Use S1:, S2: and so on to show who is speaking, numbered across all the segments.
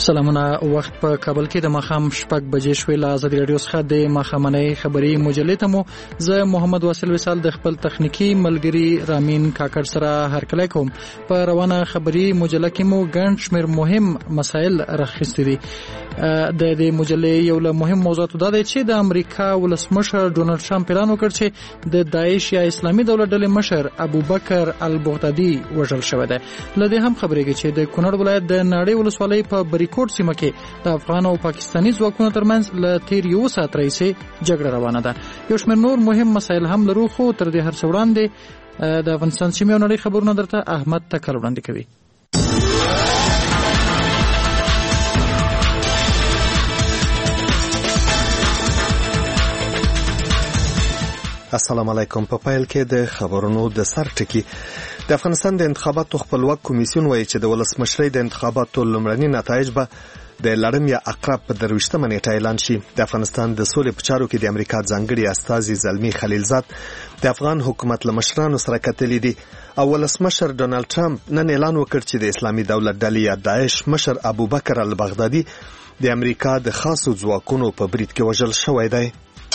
S1: سلامونه. وخت په کابل کې د ماښام 6 بجې شوې. له ازادي رادیو څخه د ماښامنۍ خبري مجلې ته مو زه محمد واصل وصال د خپل تخنیکی ملګری رامین کاکړ سره هرکلی کوم. په روانه خبري مجله کې مو ګڼ شمېر مهم مسایل راخیستي دي. د دې مجلې یو له مهم موضوعاتو دا دی چې د امریکا ولسمشر ډونالد ټرمپ اعلان وکړ چې د داعش یا اسلامي دولت ډلې مشر ابوبکر البغدادي وژل شوی دی. له دې هم خبرېږي چې د کونړ ولایت د ناړۍ ولسوالۍ په بریکوټ سیمه کې د افغان او پاکستاني ځواکونو ترمنځ له تیر یو ساعت راهیسې جګړه روانه ده. یو شمېر نور مهم مسایل هم لرو، خو تر دې هر څه وړاندې د افغانستان سیمې او نړۍ خبرونه درته احمد تکل وړاندې کوي.
S2: السلام علیکم. په پیل کې د خبرونو د سر ټکی. د افغانستان د انتخاباتو خپلواک کمیسیون وایي چې د ولسمشرۍ د انتخاباتو لومړني نتایج به د لړم یا عقرب په 23مه نیټه اعلان شي. د افغانستان د سولې په چارو کې د امریکا ځانګړي استازي زلمی خلیلزاد د افغان حکومت له مشرانو سره کتلي دي او ولسمشر ډونالد ټرمپ نن اعلان وکړ چې د اسلامي دولت ډلې یا داعش مشر ابوبکر البغدادي د امریکا د خاصو ځواکونو په برید کې وژل شوی دی.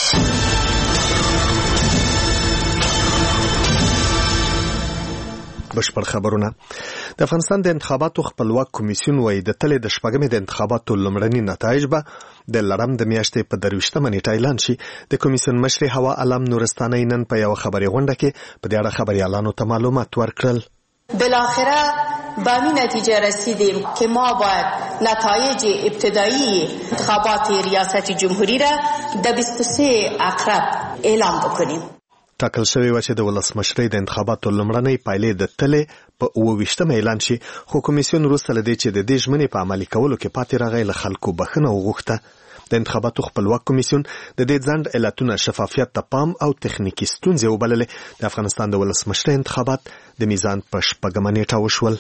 S2: بشپړ خبرونه. د افغانستان د انتخاباتو خپلواک کمیسیون وایي د تلې د شپږمې د انتخاباتو لومړني نتایج به د لړم د میاشتې په 23مه نیټه اعلان شي. د کمیسیون مشر هوا علم نورستاني نن په یو خبري غونډه کې په دې اړه خبريالانو ته معلومات ورکړل.
S3: بالاخره به این نتیجه رسیدیم که ما باید نتایج ابتدایی انتخابات ریاست جمهوری را در 23 عقرب اعلام بکنیم.
S2: ټاکل شوی و چې د ولسمشرۍ د انتخاباتو لومړنۍ پایلې د تلې په 28مه اعلان شي، خو کمیسیون وروسته له دې چې د دې ژمنې په عملي کولو کې پاتې راغی له خلکو بخښنه وغوښته. د انتخاباتو خپلواک کمیسیون د دې ځنډ علتونه شفافیت ته پام او تخنیکی ستونزې وبللې. د افغانستان د ولسمشرۍ انتخابات د میزان په 6مه نیټه وشول.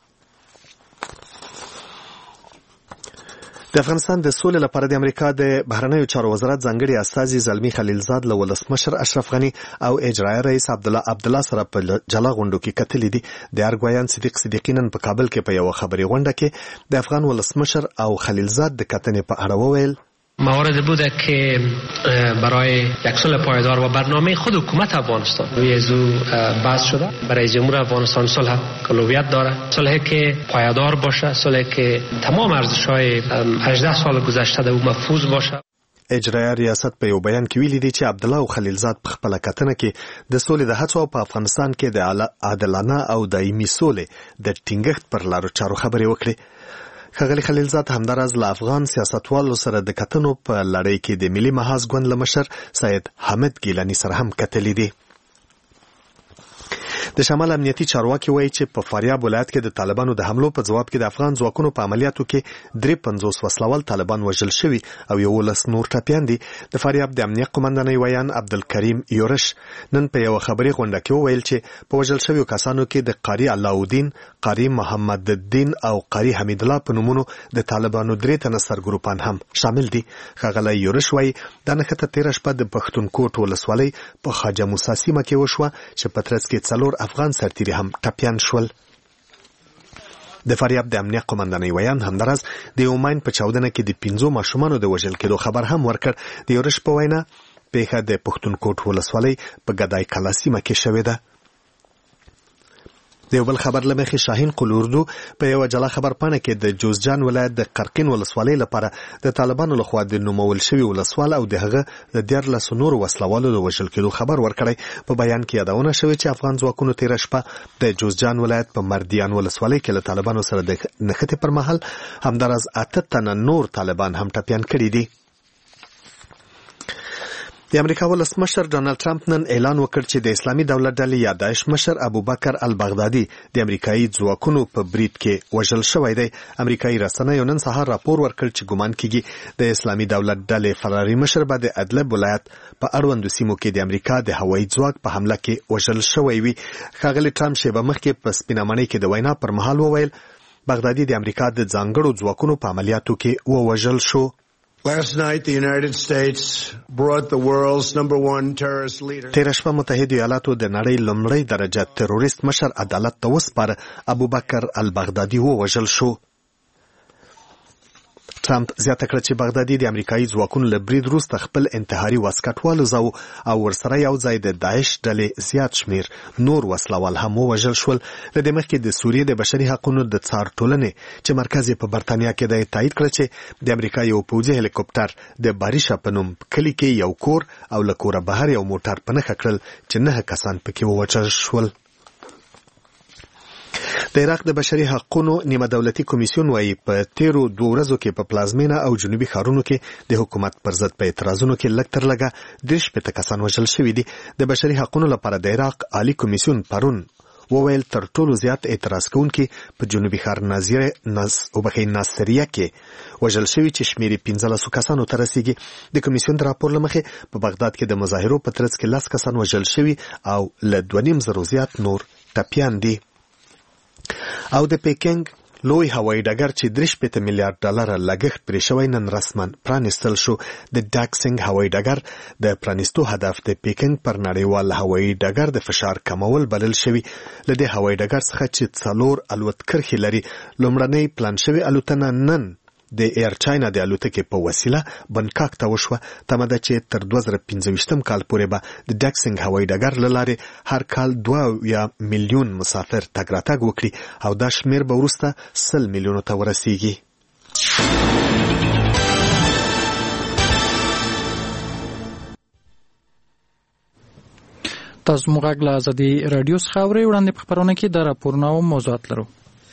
S2: د افغانستان د سولې لپاره د امریکا د بهرنیو چارو وزارت ځانګړي استازي زلمی خلیلزاد له ولسمشر اشرف غنی او اجرایي رئیس عبدالله سره په جلا غونډو کې کتلي دي. د ارګویان صدیق صدیقینن په کابل کې په یو خبري غونډه کې د افغان ولسمشر او خلیلزاد د کتنې په اړه وویل.
S4: موارد بوده که برای یک صلح پایدار و برنامه خود حکومت افغانستان روی ازو بحث شده. برای جمهور افغانستان صلح اولویت داره، صلحی که پایدار باشه، صلحی که تمام ارزش‌های 18 سال گذشته در او محفوظ باشه.
S2: اجرایي ریاست په یو بیان کې ویلي دي چې عبدالله او خلیلزاد په خپل کتنه کې د سولې د هڅو په افغانستان کې د عادلانه او دایمي سولې د ټینګښت پر لارو چارو خبرې وکړي. ښاغلي خلیلزاد همداراز له افغان سیاستوالو سره د کتنو په لړۍ کې د ملي محاذ ګوند له مشر سید حامد ګیلاني سره هم کتلي دي. د شمال امنیتي چارواکي وایي چې په فاریاب ولایت کې د طالبانو د حملو په جواب کې د افغان ځواکونو په عملیاتو کې 53 وسلوال طالبان وژل شوي او 11 نور ټپیان دي. د فاریاب د امنیت قومندانۍ ویان عبدالکریم یورش نن په یو خبري غونډه کې وویل چې په وژل شویو کسانو کې د قاری علاءالدین، قاری محمد الدین او قاری حمید الله په نومونو د طالبانو 3 تنه سرګروپان هم شامل دي. ښاغلی یورش وایي دا نښته تېره شپه د پښتونکوټ ولسوالۍ په خواجه موسی سیمه کې وشوه چې په ترڅ کې 4 افغان سرتیري هم ټپیان شول. د فاریاب د امنیت قومندانۍ ویان همداراز د یو ماین په چاودنه کې د 15 ماشومانو د وژل کېدو خبر هم ورکړ. د یورش په وینا پیښه د پښتونکوټ ولسوالۍ په ګدای کلا سیمه کې شوې ده. د یو بل خبر لمخې شاهین قلوردو په یو جلا خبر پاڼه کې د جوزجان ولایت د قرقین ولسوالۍ لپاره د طالبانو لخوا د نومول شوي ولسوال او دغه د 14 نورو وسلوالو د وژل کېدو خبر ورکړی. په بیان کې یادونه شوې چې افغان ځواکونو تېره شپه د جوزجان ولایت په مردیان ولسوالۍ کې له طالبانو سره د نښتې پر مهال همداراز 8 تنه نور طالبان هم ټپیان کړي دي. د امریکا ولسمشر ډونالد ټرمپ نن اعلان وکړ چې د اسلامي دولت ډلې یا داعش مشر ابوبکر البغدادي د امریکایي ځواکونو په برید کې وژل شوی دی. امریکایي رسنیو نن سهار راپور ورکړ چې ګومان کیږي د اسلامي دولت ډلې فراري مشر به د ادلب ولایت په اړوندو سیمو کې د امریکا د هوایي ځواک په حمله کې وژل شوی وي. ښاغلي ټرمپ شیبه مخکې په سپینمنۍ کې د وینا پر مهال وویل بغدادي د امریکا د ځانګړو ځواکونو په عملیاتو کې ووژل شو.
S5: Last night, the United States brought the world's #1 terrorist leader.
S2: تېره شپه متحده ایالاتو د نړۍ لومړی درجه تروریست مشر عدالت ته وسپاره. ابوبکر البغدادي ووژل شو. ټرمپ زیاته کړه چې بغدادي د امریکایي ځواکونو له برید وروسته خپل انتحاري واسکټ والوځاو او ورسره یو ځای د داعش ډلې زیات شمیر نور وسلوال هم ووژل شول. له دې مخکې د سوریې د بشري حقوقو د څار ټولنې چې مرکز یې په برتانیا کې دی تایید کړ چې د امریکا یو پوځي هلیکوپټر د باریشا په نوم کلي کې یو کور او له کوره بهر یو موټر په نښه کړل چې 9 کسان پکې ووژل شول. د عراق د بشري حقوقو نیمه دولتي کمیسیون وايي په تیرو 2 ورځو کې په پلازمینه او جنوبي ښارونو کې د حکومت پر ضد په اعتراضونو کې لږ تر لږه 10 کسان وژل شوي دي. د بشري حقوقو لپاره د عراق عالی کمیسیون پرون وویل تر ټولو زیات اعتراض کوونکي په جنوبي ښار ناصریه کې وژل شوي چې شمیر 15 کسانو ته رسیږي. د کمیسیون د راپور له مخې په بغداد کې د مظاهرو په ترڅ کې 10 کسان وژل شوي او له 2.5 زیات نور ټپیان دي. او د پیکنګ لوی هوایي ډګر چې 3 میلیارډ ډالر لګښت پرې شوی نن رسما پرانیستل شو. د ډاکسنګ هوایي ډګر د پرانیستو هدف د پیکنګ پر نړیوال هوایي ډګر د فشار کمول بلل شوی. له دې هوایي ډګر څخه چې 4 الوت کرښې لري لومړنۍ پلان شوی الوتنه نن د ایر چاینا د الوتکې په وسیله بنکاک ته وشوه. تمه ده چې تر 2025 کال پورې به د ډاکسنګ هوایي ډګر له لارې هر کال 2 میلیون مسافر تګ راتګ وکړي او دا شمیر به وروسته 100 میلیونو ته ورسیږي.
S1: تاسو موږ غلا ازادي رادیو څخه اورئ. وړاندې په خبرونه کې د راپورونو او موضوعات لرو.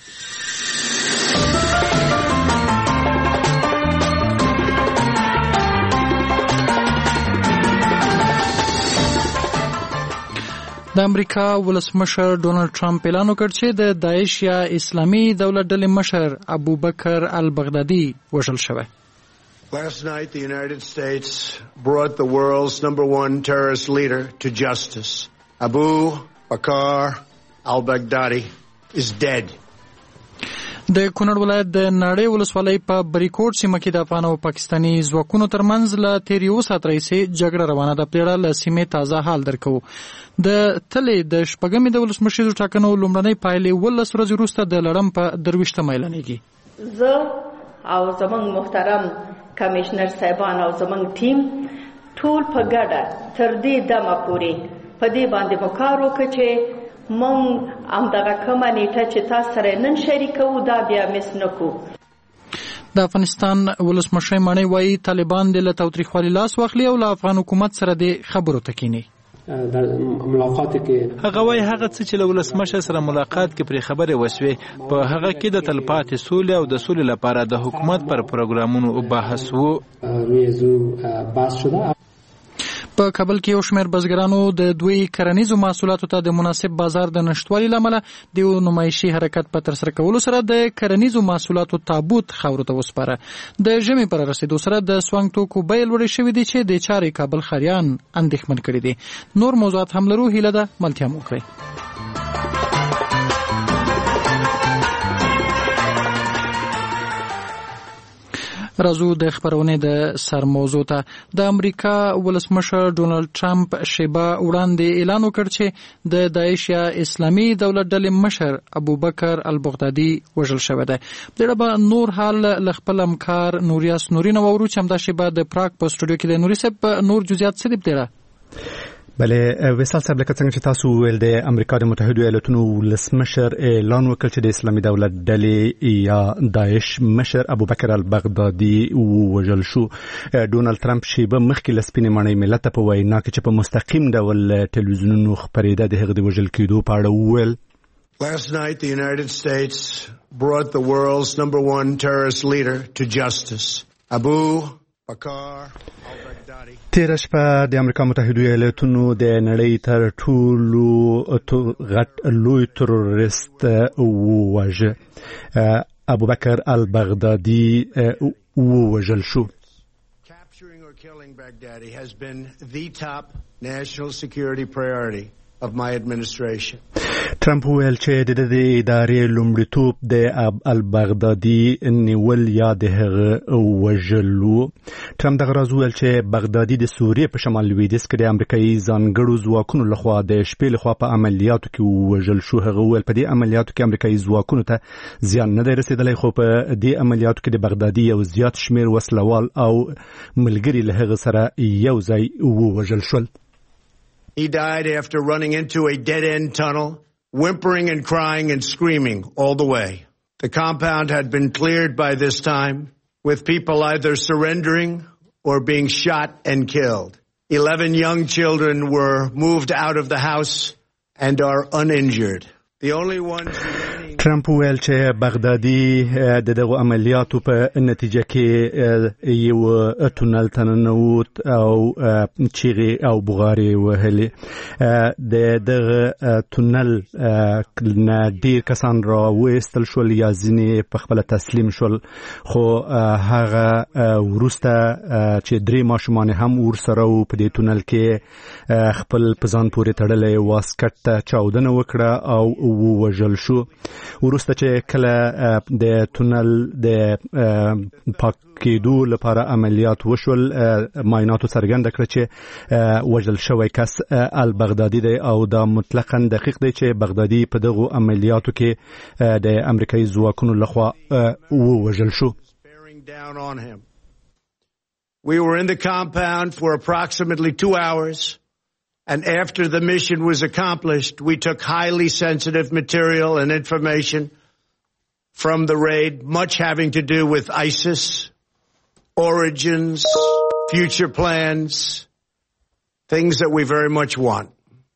S1: د امریکا ولسمشر ډونالد ټرمپ اعلان وکړ چې د داعش یا اسلامي دولت ډلې مشر ابوبکر البغدادي وژل شوی.
S5: Last night, the United States brought the world's #1 terrorist leader to justice. Abu Bakr al-Baghdadi is dead.
S1: د کونړ ولایت د نړۍ ولسوالۍ په بریکوټ سیمه کې د افغان او پاکستاني ځواکونو ترمنځ له تیر یو ساعت راهیسې جګړه روانه ده. پرېړه له سیمې تازه حال درکو. د تلې د شپږمې د ولسمشر ټاکنو لومړنۍ پایلې 12 ورځې وروسته د لړم په 23 اعلانېږي.
S3: زه او زمونږ محترم کمشنر صاحبان او زمونږ ټیم ټول په ګډه تر دې دمه پورې په دې باندې وکړو چې مونږ همدغه کومه نیټه چې تاسو سره نن شریکو دا بیا مس نکو.
S1: د افغانستان ولسمشر مانی وایي طالبان د تاوتریخوالي لاس واخلي او له افغان حکومت سره د خبرو تکینی.
S6: در ملاقات کې
S7: هغه وایي هغه څه چې له ولسمشر سره ملاقات کې پرې خبرې وشوې په هغه کې د تلپاتې سولې او د سولې لپاره د حکومت پر پروګرامونو بحث وو.
S6: بحث شده.
S1: په کابل کې یو شمېر بزګرانو د دوی کرنیزو محصولاتو ته د مناسب بازار د نشټوالي لامل د یو نمایشي حرکت په ترسره کولو سره د کرنیزو محصولاتو تابوت خاورو ته وسپاره. د ژمي پر رسیدو سره د سوانګ توکو بیې لوړې شوې دي چې د چارې کابل خاریان اندېښمن کړي دي. نور موضوعات هم لرو. هیله ده ملتیا مو کړئ. راځو د خبرونه د سر موضوع ته. د امریکا ولسمشر ډونالد ټرمپ شیبه وړاندې اعلان وکړ چې د داعش یا اسلامي دولت ډلې مشر ابوبکر البغدادي وژل شوی دی. دغه به نور حال ل خپل همکار نوریاس نورین وورو چې همدا شیبه د پراګ په سټوډیو کې د نوري صاحب نور جزئیات څه دی.
S8: بله وصال صاحب لکه څنګه چې تاسو ویل د امریکا د متحده ایالاتونو ولسمشر اعلان وکړ چې د اسلامي دولت ډلې یا داعش مشر ابوبکر البغدادي وژل شو. ډونالد ټرمپ شیبه مخکې له سپینې ماڼۍ ملت ته په وینا کې چې په مستقیم ډول ټلویزیونونو خپرېده د هغه د وژل کېدو په اړه وویل.
S5: Last night, the United States brought the world's #1 terrorist leader to justice. Abu Bakr al-Baghdadi.
S8: تیره شپه د امریکا متحده ایالاتونو د نړۍ تر ټولو غټ لوی تروریست وواژه ابوبکر البغدادي ووژل شو.
S5: Capturing or killing Baghdadi has been the top national security priority of my administration.
S8: ټرمپ ویل چې د دې ادارې لومړیتوب د البغدادي نیول یا د هغه وژلو. ټرمپ دغه راز ویل چې بغدادي د سوریې په شمال لویدیځ کې د امریکایي ځانګړو ځواکونو لخوا د شپې لخوا په عملیاتو کې وژل شو. هغه ویل په دې عملیاتو کې امریکایي ځواکونو ته زیان نه دی رسیدلی، خو په دې عملیاتو کې د بغدادي یو زیات شمیر وسلوال او ملګري له هغه سره یو ځای ووژل شول.
S5: He died after running into a dead-end tunnel, whimpering and crying and screaming all the way. The compound had been cleared by this time, with people either surrendering or being shot and killed. 11 young children were moved out of the house and are uninjured. The only ones remaining...
S8: ټرمپ ویل چې بغدادي د دغه عملیاتو په نتیجه کې یو تونل ته ننوت او چیغې او بغارې وهلې. د دغه تونل نه ډېر کسان راوایستل شول یا ځینې په خپله تسلیم شول، خو هغه وروسته چې 3 ماشومان هم ورسره وو په دې تونل کې خپل په ځان پورې تړلی واسکټ ته چاودنه وکړه او ووژل شو. وروسته چې کله د تونل د پاک کېدو لپاره عملیات وشول، معایناتو څرګنده کړه چې وژل شوی کس البغدادي دی او دا مطلقاً دقیق دی چې بغدادي په دغو عملیاتو کې د امریکایي ځواکونو لخوا ووژل شو.
S5: We were in the compound for approximately 2 hours. And after the mission was accomplished, we took highly sensitive material and information from the raid, much having to do with ISIS, origins, future plans, things that we very much want.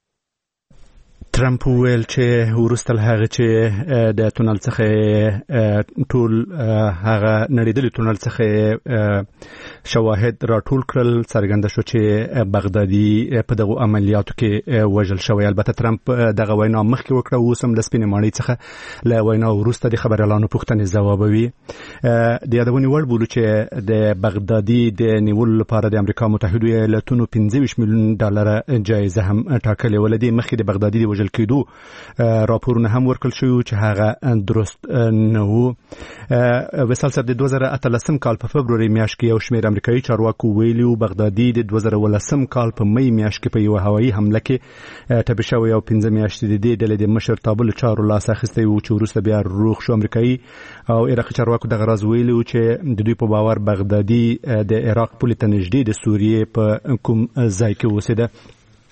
S8: ټرمپ ویل چې وروسته له هغه چې د تونل څخه ټول هغه نړیدلي تونل څخه شواهد راټول کړل، څرګنده شو چې بغدادي په دغو عملیاتو کې وژل شوی. البته ټرمپ دغه وینا مخکې وکړه، اوس هم د سپینې ماڼۍ څخه له وینا وروسته د خبریالانو پوښتنې ځوابوي. د یادونې وړ بولو چې د بغدادي د نیولو لپاره د امریکا متحدو ایالتونو $25 میلیون جایزه هم ټاکلې وه. له دې مخکې د بغدادي د وژل کېدو راپورونه هم ورکړل شوي چې هغه درست نه وو. وصال صاحب د 2018 کال په فبروري میاشت کې یو شمېر امریکایي چارواکو ویلي وو بغدادي د 2019 کال په مۍ میاشت کې په یوه هوایي حمله کې ټپي شوی او 15 میاشتې د دې ډلې د مشر تابلو چارو لاس اخیستی وو چې وروسته بیا روغ شو. امریکایي او عراقي چارواکو دغه راز ویلي وو چې د دوی په باور بغدادي د عراق پولې ته نږدې د سوریې په کوم ځای کې اوسېده.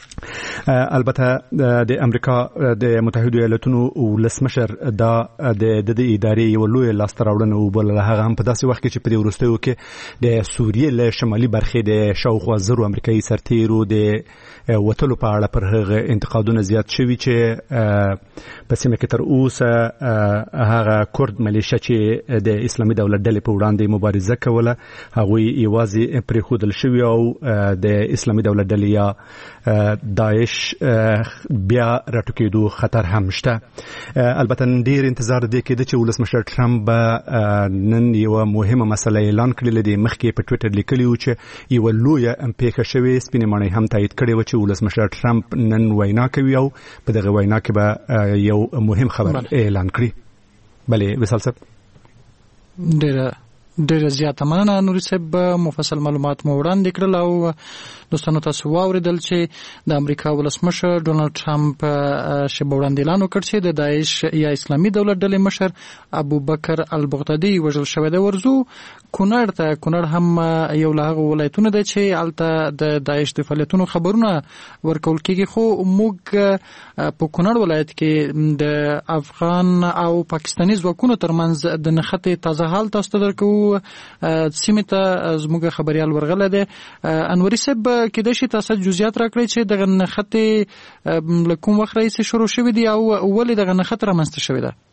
S8: البته د امریکا د متحدو ایالتونو ولسمشر دا د ادارې یو لوی لاسته راوړنه وبلله، هغه هم په داسې وخت کې چې په دې وروستیو کې د سوریې له شمالي برخې د شاوخوا 1000 امریکایي سرتیرو د وتلو په اړه پر هغه انتقادونه زیات شوي چې په سیمه کې تر اوسه هغه کورد ملیشه چې د اسلامي دولت ډلې په وړاندې مبارزه کوله هغوی یوازې پرېښودل شوي او د اسلامي دولت ډلې یا داعش بیا راټوکېدو خطر هم شته. البته ډیر انتظار دی کېده چې ولسمشر ټرمپ نن یوه مهمه مسله اعلان کړې ده. مخکې په ټویټر لیکلي و چې یوه لویه پیښه شوې، سپینې ماڼۍ هم تایید کړې وه چې ولسمشر ټرمپ نن وینا کوي او په دغه وینا کې به یو مهم خبر اعلان کړي. بلې وصال صاحب
S1: ډېره زیاته مننه نوري صاحب، مفصل معلومات مو وړاندې کړل او دوستانو تاسو واوریدل چې د امریکا ولسمشر ډونالد ټرمپ شب وړاندې اعلان وکړ چې د داعش یا اسلامي دولت ډلې مشر ابوبکر البغدادي وژل شوی دی. ورزو کونړ هم یو له هغو ولایتونو دی چې هلته د داعش د فعالیتونو خبرونه ورکول کېږي، خو موږ په کونړ ولایت کې د افغان او پاکستاني ځواکونو ترمنځ د نښتې تازه حال تاسو ته درکوو. سیمې ته زموږ خبریال ورغلی دی. انوري صاحب کېدای شي تاسو جزئیات راکړئ چې دغه نښتې له کوم وخت راهیسې شروع شوې دي او ولې دغه نښته رامنځته شوې ده؟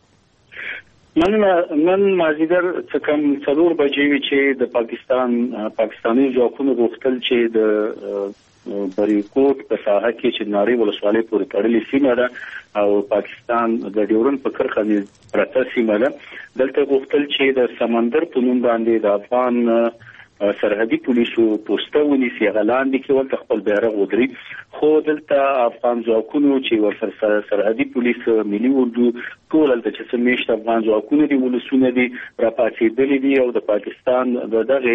S9: نن مازدیګر څه کم 4 بجې وي چې د پاکستاني ځواکونو غوښتل چې د بریکوټ په ساحه کې چې ناری ولسوالۍ پورې تړلې سیمه ده او پاکستان د ډیورن په کرښه پرته سیمه ده، دلته غوښتل چې د سمندر په نوم باندې د افغان سرحدي پولیسو پوسټه ونیسي غلاندې کې ورته خپل بیرغ ودري خو دلته افغان ځواکونو چې ورسره سرحدي پولیس ملي اردو ټول دلته چې سمیشت افغان ځواکونو دي ولسونه دي راپاتېدلي دي او د پاکستان دغه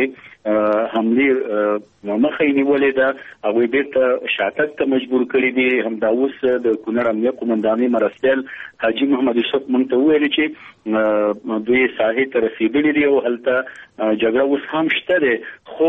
S9: حملې مخه یې نیولې ده هغوی بیرته شاتګ ته مجبور کړي دي. همدا اوس د کونړ امنیه قومندانۍ مرستیال حاجي محمد یوسف موږ ته وویل چې دوی ساحې ته رسېدلي دي او هلته جګړه اوس هم شته ده خو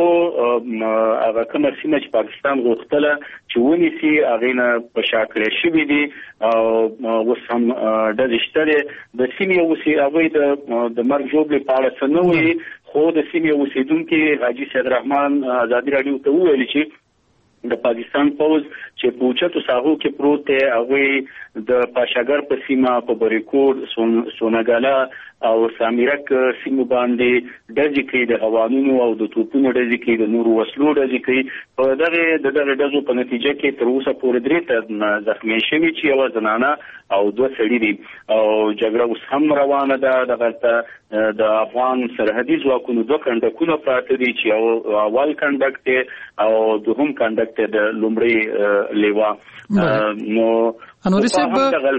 S9: هغه کومه سیمه چې پاکستان غوښتله چې ونیسي هغې نه په شا کړی شوي دي او اوس هم ډزې شته ده. د سیمې هغوی د مرګ ژوبلې په اړه څه نه وایي خو د سیمې اوسېدونکي حاجي سید رحمان ازادي راډیو ته وویل چې د پاکستان پوځ چې په اوچتو ساحو کې پروت دی هغوی د پاشاګر په سیمه په بریکوټ سونګالا او سامیرک سیمو باندې ډزې کوي د هوانونو او د توپونو ډزې کوي د نورو وسلو ډزې کوي. په دغه ډزو په نتیجه کې تر اوسه پورې 3 تنه زخمي شوي چې یوه زنانه او 2 سړي دي او جګړه اوس هم روانه ده. دغلته د افغان سرحدي ځواکونو 2 کنډکونه پراته دي چې یو اول کنډک دی او دوهم کنډک دی د لومړي لیوا. نو
S1: انوري صاحب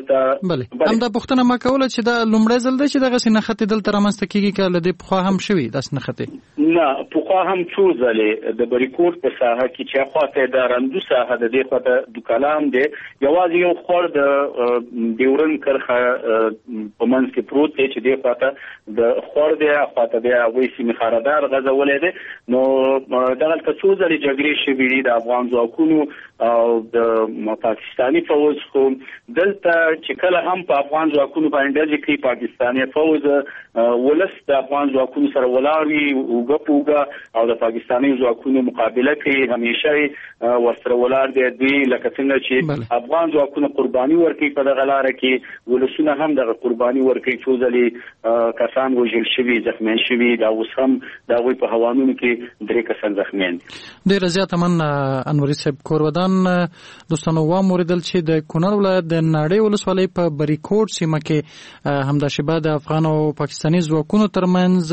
S1: بله همدا پوښتنه ما کوله چې دا لومړی ځل دی چې دغسې نښتې دلته رامنځته کېږي که له دې پخوا هم شوي داسې نښتې؟
S9: نه پخوا هم څو ځلې د بریکوټ په ساحه کې چې خواته د رندو ساحه د دې خواته دوکلام دی یوازې یو خور د ډیورن کرښه په منځ کې پروت دی چې دې خواته د خور دی خواته بیا هغوی سیمې خاردار غځولی دی. نو دغلته څو ځلې جګړې شوي دي د افغان ځواکونو او د پاکستاني فوج خو دلته چې کله هم په افغان ځواکونو باندې ډزې کوي پاکستاني فوج ولس د افغان ځواکونو سره ولاړ وي اوږه په اوږه او د پاکستاني ځواکونو مقابله کوي همیشه ورسره ولاړ دی. دوی لکه څنګه چې افغان ځواکونه قرباني ورکوي په دغه لاره کې ولسونه هم دغه قرباني ورکوي. څو ځلې کسان وژل شوي زخمیان شوي دا اوس هم د هغوی په هوانونو کې 3 کسان زخمیان دي.
S1: ډېره زیاته مننه انوري صاحب. کورودان دوستانو واورېدل چې د کونړ ولایت د ناړۍ ولسوالۍ په بریکوټ سیمه کې همداشبه د افغان او پاکستاني ځواکونو ترمنځ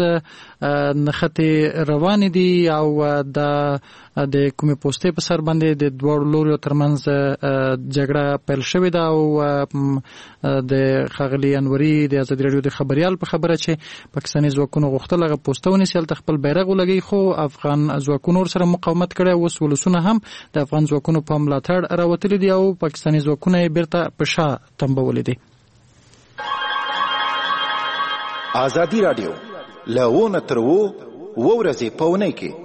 S1: نښتې روانې دي او د کومې پوستې په سر باندې د دواړو لوریو ترمنځ جګړه پیل شوې ده او د ښاغلي انوري د ازادي راډیو د خبریال په خبره چې پاکستاني ځواکونو غوښتل هغه پوسته ونیسي هلته خپل بیرغ ولګوي خو افغان ځواکونو ورسره مقاومت کړی. اوس ولسونه هم د افغان ځواکونو په ملاتړ راوتلي دي او پاکستاني ځواکونه یې بیرته په شا تمبولي دي.
S10: ازادي راډیو له تر ورځې په اونۍ کې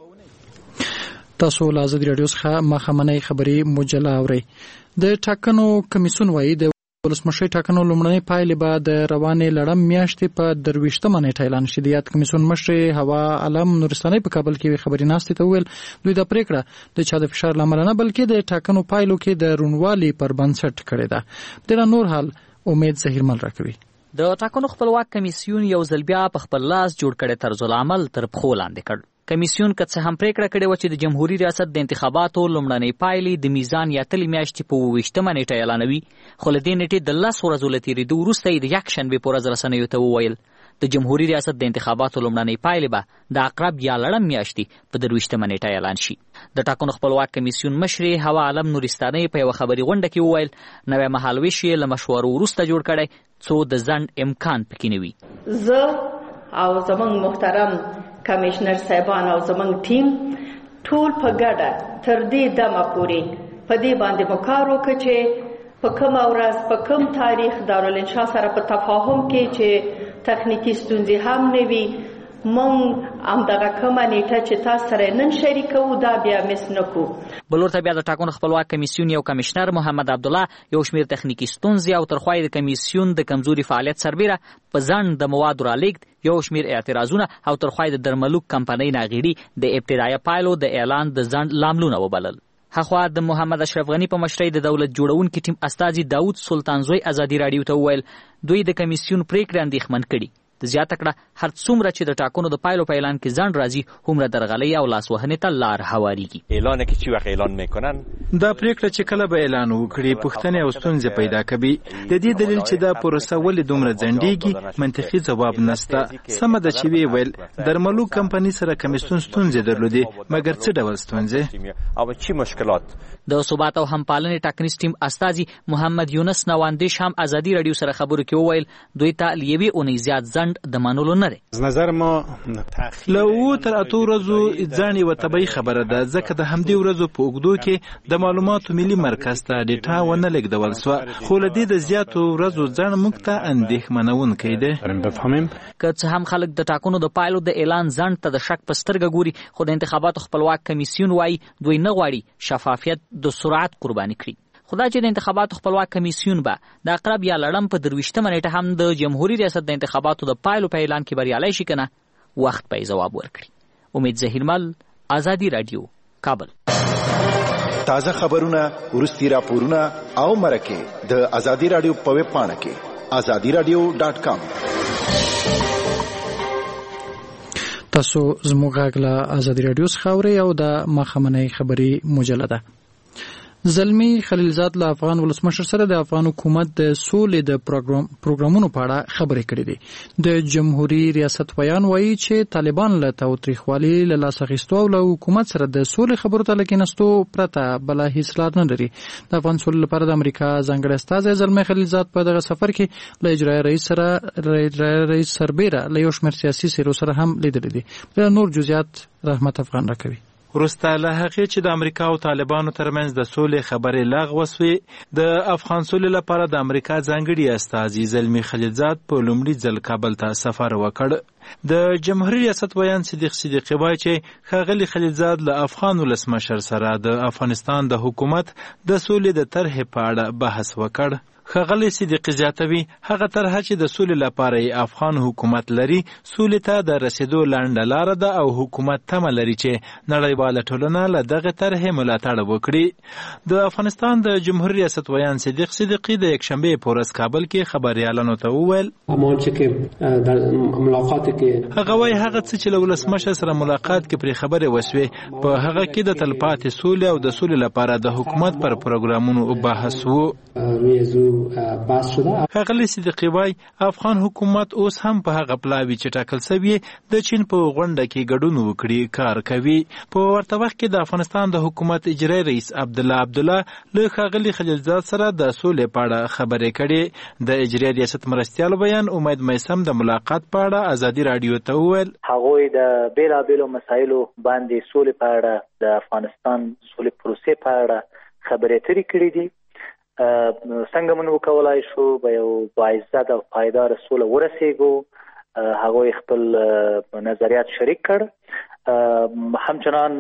S1: تاسو له ازادي راډیو څخه ماښامنۍ خبري مجله اورئ. د ټاکنو کمیسیون وایي د ولسمشرۍ ټاکنو لومړنۍ پایلې به د روانې لړم میاشتې په 23 نیټه اعلان شي. د یاد کمیسیون مشرې هوا علم نورستانۍ په کابل کې خبري ناستې ته وویل دوی دا پریکړه د چا د فشار له امله نه بلکې د ټاکنو پایلو کې د روڼوالي پر بنسټ کړې ده. د نور حال امید زهیرمل راکوي.
S11: د ټاکنو خپلواک کمیسیون یو ځل بیا په خپل لاس جوړ کړی طرز العمل تر پښو لاندې کړ. کمیسیون که څه هم پریکړه کړې وه چې د جمهوري ریاست د انتخاباتو لومړنۍ پایلې د میزان یا تلې میاشتې په 28 نیټه اعلانوي خو له دې نیټې د 10 ورځو له تېرېدو وروسته یې د یکشنبې په ورځ رسنیو ته وویل د جمهوري ریاست د انتخاباتو لومړنۍ پایلې به د عقرب یا لړم میاشتې په 23 نیټه اعلان شي. د ټاکنو خپلواک کمیسیون مشرې هوا علم نورستانۍ په یوه خبري غونډه کې وویل نوی مهالویش یې له مشورو وروسته جوړ کړی څو د ځنډ امکان پکې نه وي.
S3: زه او زموږ محترم کمیشنر صاحبان او زموږ ټیم ټول په ګډه تر دې دمه پورې په دې باندې مو کار وکړ چې په کومه ورځ په کوم تاریخ دارالانشا سره په تفاهم کې چې تخنیکی ستونزې هم نه وي مونږ همدغه کومه نیټه چې تاسو سره نن شریکوو دا بیا مس نه کوو.
S11: بل ورته بیا د ټاکنو خپلواک کمیسیون یو کمیشنر محمد عبدالله یو شمېر تخنیکی ستونزې او تر خوا یې د کمیسیون د کمزوري فعالیت سربیره په ځنډ د موادو رالېږد یو شمېر اعتراضونه او تر خوا یې د درملوک کمپنۍ ناغېړي د ابتدایه پایلو د اعلان د ځنډ لاملونه وبلل. هخوا د محمد اشرف غنی په مشرۍ د دولت جوړونکي ټیم استازي داود سلطانزوی ازادي راډیو ته وویل دوی د کمیسیون پریکړې اندېښمن کړي. د زیاته کړه هر څومره چې د ټاکنو د پایلو په اعلان کې ځنډ راځي هومره درغلۍ او لاسوهنې ته لار هواریږي.
S12: اعلان کې چې وخت اعلان میکنن
S7: دا پریکړه چې کله به اعلان وکړي پوښتنې او ستونزې پیدا کوي. د دې دلیل چې دا پروسه ولې دومره ځنډیږي منطقي ځواب نشته. سمه ده چې وی ویل درملو کمپنۍ سره کمیسیون ستونزې درلودې مګر څه ډول ستونزې
S12: او چی مشکلات.
S11: د ثبات او همپالنې ټاکنیز ټیم استازي محمد یونس نواندیش هم ازادي رادیو سره خبرو کې وویل دوی ته لیوي اونۍ زیات ځنډ د منلو نه دی.
S13: نظر ما
S7: له 2 تر 8 ورځو ځان یو طبيعي خبره ده ځکه د همدې ورځو په اوږدو کې د معلوماتو ملي مرکز ته ډیټا ونه لیږدول سو خو له دې د زیاتو ورځو ځنډ موږ ته اندېښمنونکی دی.
S11: که څه هم خلک د ټاکنو د پایلو د اعلان ځنډ ته د شک په سترګه ګوري خو د انتخاباتو خپلواک کمیسیون وايي دوی نه غواړي شفافیت د سرعت قرباني کړي. خدای چې د انتخاباتو خپلواک کمیسیون به د اقرب یا لړم په 23 نیټه هم د جمهوریت ریاست د انتخاباتو د پایلو په اعلان کې بریالي شي کنه وخت به جواب ورکړي. امید ظهیرمل ازادي رادیو کابل.
S10: تازه خبرونه ورستی راپورونه او مرکه د ازادي رادیو په ویب پاڼه کې azadiradio.com.
S1: تاسو زموږ غږ له ازادي رادیو څخه اورئ او د ماښامنۍ خبري مجله ده. زلمی خلیلزاد له افغان ولسمشر سره د افغان حکومت د سولې د پروګرامونو په اړه خبرې کړې دي. د جمهوریت ریاست ویان وایي چې طالبان له تاوتریخوالي له لاس اخیستو او له حکومت سره د سولې خبرو ته لکېنستو پرته بله هیڅ لار نه لري. د افغان سولې لپاره د امریکا ځانګړی استازی زلمی خلیلزاد په دغه سفر کې له اجرایي رئیس سربیره له یو شمېر سیاسي څیرو سره هم لیدلي دي. نور جزئیات رحمت افغان راکوي.
S7: وروسته له هغې چې د امریکا او طالبانو ترمنځ د سولې خبرې لغوه سوې د افغان سولې لپاره د امریکا ځانګړي استازي زلمی خلیلزاد په لومړي ځل کابل ته سفر وکړ. د جمهوریت ریاست ویان صدیق صدیقی وایي چې ښاغلي خلیلزاد له افغان ولسمشر سره د افغانستان د حکومت د سولې د طرحې په اړه بحث وکړ. ښاغلی صدیقی زیاتوي هغه طرحه چې د سولې لپاره یې افغان حکومت لري سولې ته د رسیدو لنډه لاره ده او حکومت تمه لري چې نړیواله ټولنه له دغه طرحې ملاتړ وکړي. د افغانستان د جمهوریت ریاست ویان صدیق صدیقی د یکشنبې په ورځ کابل کې خبریالانو ته وویل هغه وایي هغه څه چې له ولسمشر سره ملاقات کې پرې خبرې وسوې په هغه کې د تلپاتې سولې او د سولې لپاره د حکومت پر پروګرامونو بحث و. ښاغلی صدیقی وایي افغان حکومت اوس هم په هغه پلاوي چې ټاکل شوی د چین په غونډه کې ګډون وکړي کار کوي. په ورته وخت کې د افغانستان د حکومت اجرایي رئیس عبدالله له ښاغلي خلیلزاد سره د سولې په اړه خبرې کړې. د اجرایي ریاست مرستیال بیان امید میسم د ملاقات په اړه ازادي رادیو ته وویل
S14: هغوی د بیلابیلو مسایلو باندې سولې په اړه د افغانستان سولې پروسې په اړه خبرې اترې کړې دي. څنګه موږ وکولای شو به یو باعزت او پایدار سوله ورسېږو هغوی خپل نظریات شریک کړ. همچنان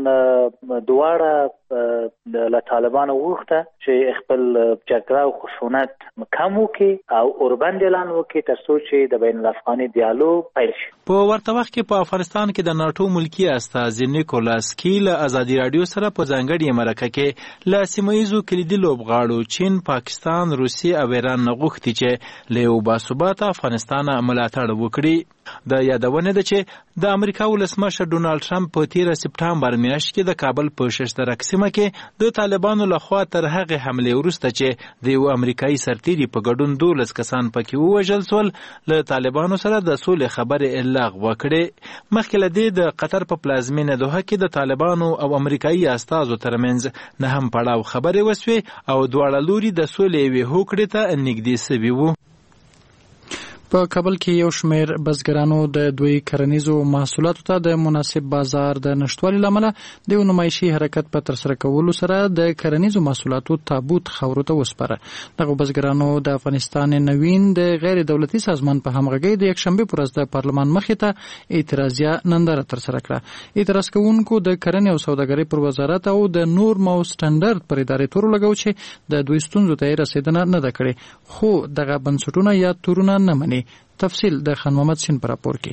S14: دواړه له طالبانو وغوښته چې خپل جګړه او خشونت کم وکړي او اوربند اعلان وکړي تر څو چې د بین الافغاني دیالوګ پیل شي.
S7: په ورته وخت کې په افغانستان کې د ناټو ملکی استازي نیکولاس کی له ازادي رادیو سره په ځانګړي مرکه کې له سیمه‌ییزو کلیدي لوبغاړو چین، پاکستان، روسیې او ایران نه غوښتي چې له یو باثباته افغانستان ملاتړ وکړي. د یادونه ده چې د امریکا ولسمشر ډونالډ ټرمپ په 13 سپټمبر میاشت کې د کابل په ششترک سیمه کې د طالبانو لخوا تر هغه حمله وروسته چې د یو امریکایي سرتیري په ګډون 12 کسان پکې ووژل شول له طالبانو سره د سولې خبرې لغوه کړې. مخکې له دې د قطر په پلازمینه دوحه کې د طالبانو او امریکایي استازو ترمنځ نه هم پړاو خبرې وسوې او دواړه لوري د سولې یوې هوکړې ته نږدې سوي وو.
S1: په کابل کې یو شمېر بزګرانو د دوی کرنیزو محصولاتو ته د مناسب بازار د نشټوالي لامل د یو نمایشي حرکت په ترسره کولو سره د کرنیزو محصولاتو تابوت خاورو ته وسپاره. دغه بزګرانو د افغانستان نوین د غیر دولتي سازمان په همغږۍ د یکشنبې په ورځ د پارلمان مخې ته اعتراضیه ننداره ترسره کړه. اعتراض کوونکو د کرنې او سوداګرۍ پر وزارت او د نورم او سټنډرډ پر ادارې تور لګاو چې د دوی ستونزو ته رسیدنه نه ده کړې خو دغه بنسټونه یا تورونه نه مني. تفصیل د خان محمد سین پر راپور کې.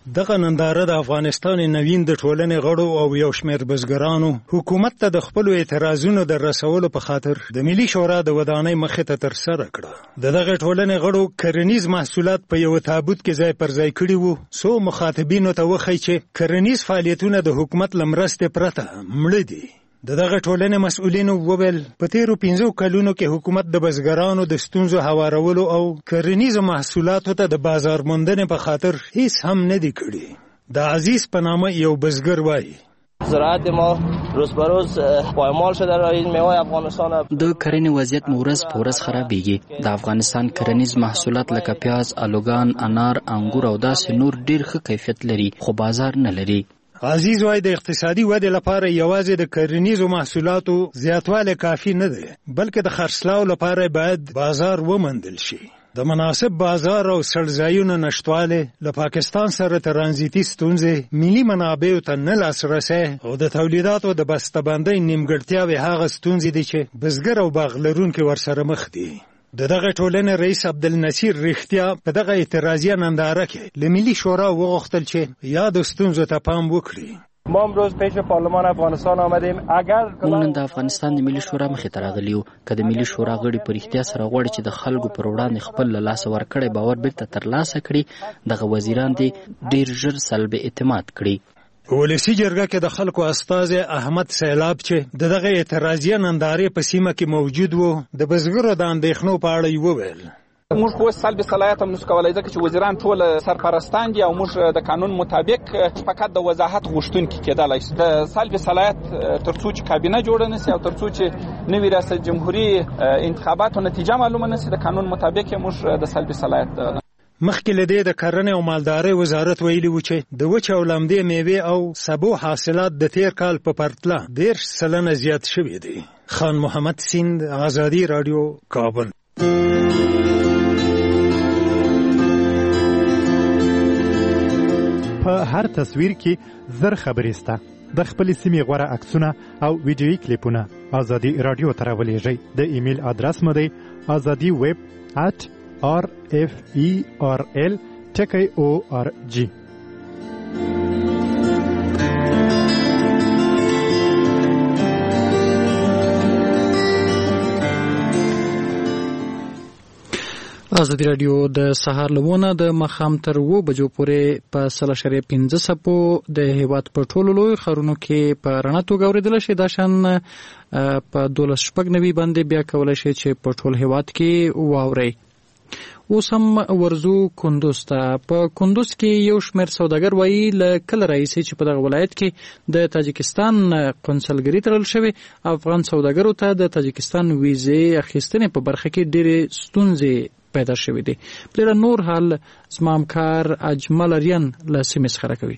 S13: دغه ننداره د افغانستان نوین د ټولنې غړو او یو شمېر بزګرانو حکومت ته د خپلو اعتراضونو د رسولو په خاطر د ملي شورا د ودانۍ مخې ته ترسره کړه. د دغه ټولنې غړو کرنیز محصولات په یو تابوت کې ځای پر ځای کړي وو. څو مخاطبینو ته وښیي چې کرنیز فعالیتونه د حکومت له مرستې پرته مړه دي. د دغه ټولنې مسؤلینو وویل په تیرو 15 کلونو کې حکومت د بزګرانو د ستونزو هوارولو او کرنیزو محصولاتو ته د بازار موندنې په خاطر هیڅ هم نه دی کړی. د عزیز په نامه یو بزګر وایي
S15: زراعت ما روز به روز پایمال شده در این میوه افغانستان.
S16: د کرنې وضعیت مو ورځ په ورځ خرابېږي. د افغانستان کرنیز محصولات لکه پیاز، آلوګان، انار، انګور او داسې نور ډیر ښه کیفیت لري خو بازار نه لري.
S13: عزیز وای د اقتصادي ودې لپاره یوازې د کرنیزو محصولاتو زیاتوالی کافي نه دی بلکې د خرڅلاو لپاره باید بازار وموندل شي. د مناسب بازار او سړځایونو نشتوالی له پاکستان سره ترانزیتي ستونزې، ملي منابعو ته نه لاسرسی او د تولیداتو د بسته‌بندۍ نیمګړتیاوې هغه ستونزې دي چې بزګر او باغ لرونکي ورسره مخ دي. د دغه ټولنې رئیس عبدالنصیر رښتیا په دغه اعتراضیه ننداره کې له ملي شورا وغوښتل چې یادو ستونزو ته پام وکړي.
S15: ما امروز پیش پارلمان افغانستان آمدیم. اگر
S16: موږ نن د افغانستان د ملي شورا مخې ته راغلي یو. که د ملي شورا غړي په رښتیا سره غواړي چې د خلکو پر وړاندې خپل له لاسه ورکړی باور بیرته ترلاسه کړي دغه وزیران دې ډیر ژر سلب اعتماد کړي.
S13: ولسی جرګه کې د خلکو استازی احمد سیلاب چې دغه اعتراضیه نندارې په سیمه کې موجود وو د بزګرو د اندېښنو په اړه وویل
S17: موږ خو سلب صلاحیت هم نشو کولای ځکه چې وزیران ټول سرپرستان دي او موږ د قانون مطابق فقط د وضاحت غوښتونکي کېدلای شي. د سلب صلاحیت ترڅو چې کابینه جوړه نشي او ترڅو چې نوی ریاست جمهوریت انتخاباتو نتیجه معلومه نشي د قانون مطابق موږ د سلب صلاحیت.
S13: مخکې له دې د کرنې او مالدارۍ وزارت ویلي و چې د وچې او لمدې میوې او سبو حاصلات د تیر کال په پرتله 10% زیات شوي دي. خان محمد سیند، آزادي رادیو، کابل.
S8: په هر تصویر کې زر خبرې سته. د خپل سیمې غوره عکسونه او ویډیویي کلیپونه آزادي رادیو ته راولېږئ. د ایمیل ادرس مو دی azadi@referl.org.
S1: ازادي رادیو د سهار لمونه د مخام تر 2 بجو پورې په 3.15 سپو د هیواد په ټولو لوی خرونو کې په رڼا توګه اوریدل شي. دا شان په 12.9 باندې بیا کولای شي چې په ټول هیواد کې واوري. اوس هم ورزو کندوز ته. په کندوز کې یو شمېر سوداګر وایي له کله راهیسې چې په دغه ولایت کې د تاجکستان قونسلګري تړل شوې افغان سوداګرو ته د تاجکستان ویزې اخیستنې په برخه کې ډېرې ستونزې پیدا شوې دي. بلره نور حال زما همکار اجمل اریان له سیمې څخه راکوي.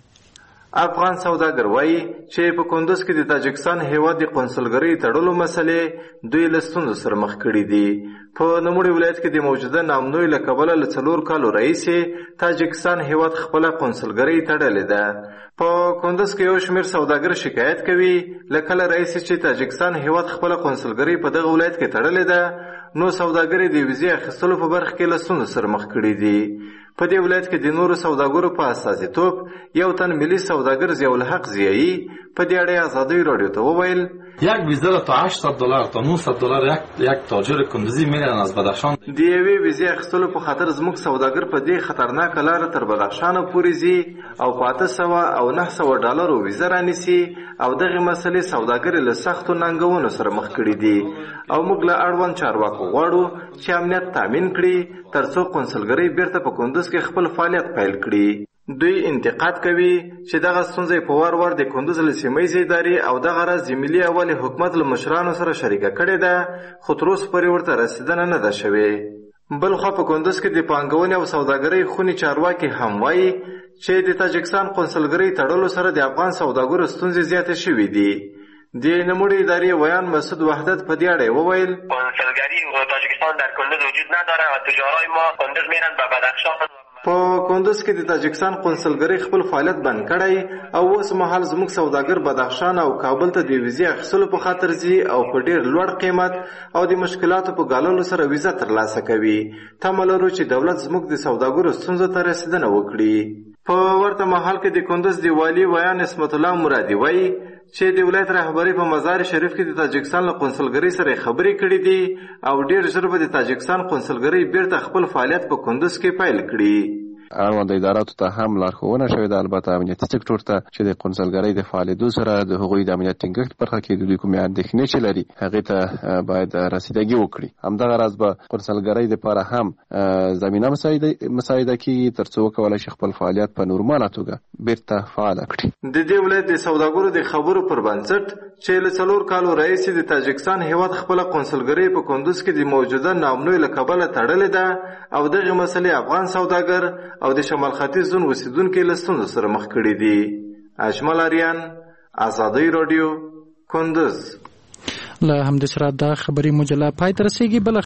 S18: افغان سوداګر وایي چې په کندوز کې د تاجکستان هیواد د قونسلګرۍ تړلو مسلې دوی له ستونزو سره مخ کړي دي. په نوموړي ولایت کې د موجوده ناامنۍ له کبله له 4 کالو راهیسې تاجکستان هیواد خپله قونسلګرۍ تړلې ده. په کندوز کې یو شمېر سوداګر شکایت کوي له کله راهیسې چې تاجکستان هیواد خپله قونسلګرۍ په دغه ولایت کې تړلې ده نو سوداګر د ویزې اخیستلو په برخه کې له ستونزو سره مخ کړي دي. په دې ولایت کې د نورو سوداګرو په استازیتوب یو تن ملي سوداګر ضیاءالحق ضیایی په دې اړه آزادي رادیو ته وویل
S19: یک ویزه تا $800 تا $900 یک تاجر کندوزی میرن از بدخشان.
S18: د یوې ویزې اخیستلو په خاطر زموږ سوداګر په دې خطرناکه لاره تر بدخشان پورې ځي او په $800 او $900 ویزه رانیسي او دغه مسلې سوداګر له سختو ننګونو سره مخ کړي دي او موږ له اړوند چارواکو غواړو چې امنیت تامین کړي ترڅو قونسلګرۍ بیرته په کندوز کې خپل فعالیت پیل کړي. دوی انتقاد کوي چې دغه ستونزې په وار وار د کندوز له سیمهییزې ادارې او دغه راز د ملي اولي حکومت له مشرانو سره شریکه کړې ده خو تر اوسه پورې ورته رسېدنه نه ده شوې. بل خوا په کندوز کې د پانګونې او سوداګرۍ خونې چارواکي هم وایي چې د تاجکستان قونسلګرۍ تړلو سره د افغان سوداګرو ستونزې زیاتې شوې دي. د نوموړي ادارې ویان مسعود وحدت په دې اړه وویل
S20: قونسلګرۍ تاجکستان در کندوز وجود نداره و تجارای ما کندوز میرن به بدخشان.
S18: په کندوز کې د تاجکستان قونسلګرۍ خپل فعالیت بند کړی او اوس مهال زموږ سوداګر بدخشان او کابل ته د ویزې اخیستلو په خاطر ځي او په ډېر لوړ قیمت او د مشکلاتو په ګاللو سره ویزه ترلاسه کوي. تمه لرو چې دولت زموږ د سوداګرو ستونزو ته رسېدنه وکړي. په ورته مهال کې د کندوز د والي ویا نسبت الله مرادي وایي چې د ولایت رهبری په مزار شریف کې د تاجکستان له قونسلګرۍ سره خبرې کړې دي او ډیر ژر به د تاجکستان قونسلګرۍ بیرته خپل فعالیت په کندوز کې پیل کړي.
S21: اړوند اداراتو ته هم لارښوونه شوې ده، البته امنیتي سکتور ته چې د قونسلګرۍ د فعالیدو سره د هغوی د امنیت ټینګښت برخه کې د دوی کومې اندېښنې چې لري هغې ته باید رسیدګي وکړي. همدغه راز به قونسلګرۍ دپاره هم زمینه مساعده کیږي تر څو وکولی شي خپل فعالیت په نورماله توګه بیرته فعاله کړي.
S18: د دې ولایت د سوداګرو د خبرو پر بنسټ چې له 4 کالو راهیسې د تاجکستان هیواد خپله قونسلګرۍ په کندوز کې د موجوده ناامنیو له کبله تړلې ده او دغه مسلې افغان سوداګر او د شمال ختیځ زون اوسیدونکي له ستونزو سره مخ کړي دي. اجمل اریان، ازادي رادیو، کندوز.
S1: له همدې سره دا خبري مجله پای ته رسیږي. بل